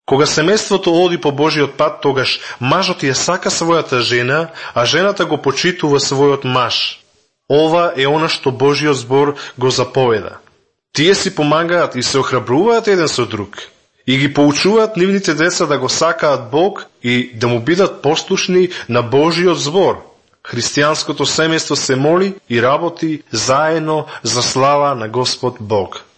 Кога семејството оди по Божиот пат, тогаш мажот ја сака својата жена, а жената го почитува својот маж. Ова е она што Божиот збор го заповеда. Тие си помагаат и се охрабруваат еден со друг и ги поучуваат нивните деца да го сакаат Бог и да му бидат послушни на Божиот збор. Христијанското семејство се моли и работи заедно за слава на Господ Бог.